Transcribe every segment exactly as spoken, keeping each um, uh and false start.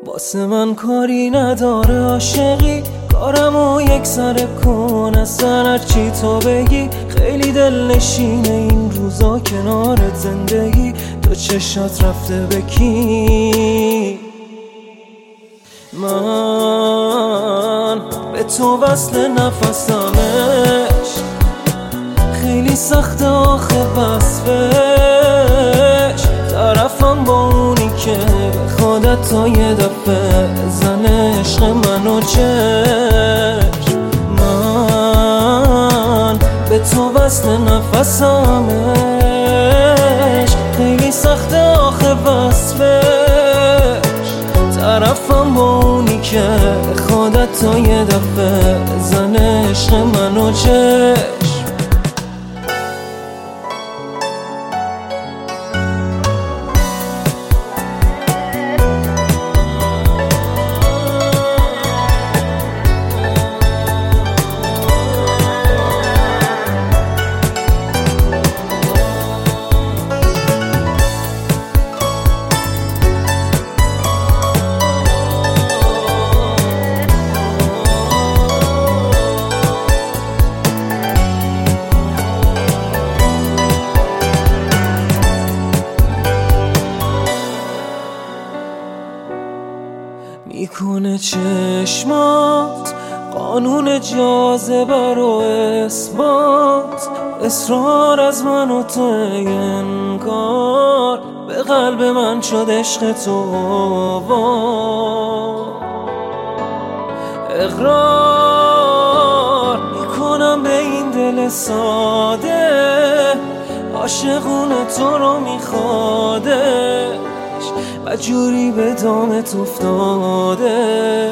واسه من کاری نداره عاشقی، کارمو یک سر کن اصلا هرچی تو بگی. خیلی دل نشینه این روزا کنارت زندگی، تو چشات رفته به کی؟ من به تو وصل نفسمش، خیلی سخته آخه وصفش. طرفم با اونی که به خودت تا یه دفعه زن عشق منو چشم. من به تو وصل نفسمش، خیلی سخته آخه وصفش. طرفم با اونی که به خودت تا یه دفعه زن عشق منو چشم. میکنه چشمات قانون جاذبه رو اثبات، اصرار از من و تو انگار به قلب من شد عشق تو. اقرار میکنم به این دل ساده، عاشقونه تو رو میخواده و جوری به دامت افتادش.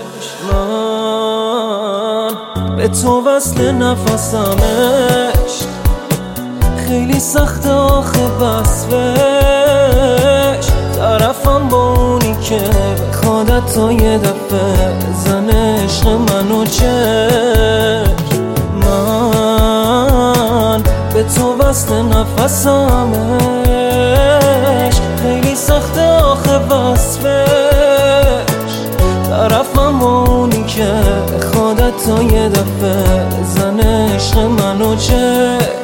من به تو وصل نفسمش، خیلی سخته آخه وصفش. طرفم با اونی که به خودت تا یه دفعه زن عشق منو چشم. من به تو وصل نفسمش، خیلی سخته آخه وصفش. طرفم با اونی که به خودت تا یه دفعه زن عشق منو چشم.